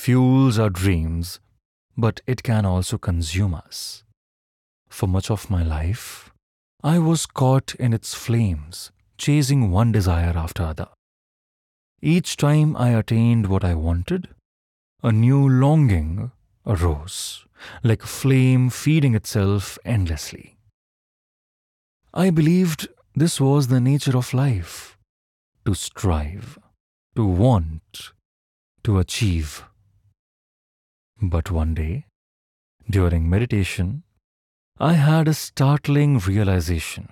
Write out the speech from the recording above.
fuels our dreams, but it can also consume us. For much of my life, I was caught in its flames, chasing one desire after other. Each time I attained what I wanted, a new longing arose, like a flame feeding itself endlessly. I believed this was the nature of life: to strive, to want, to achieve. But one day, during meditation, I had a startling realization.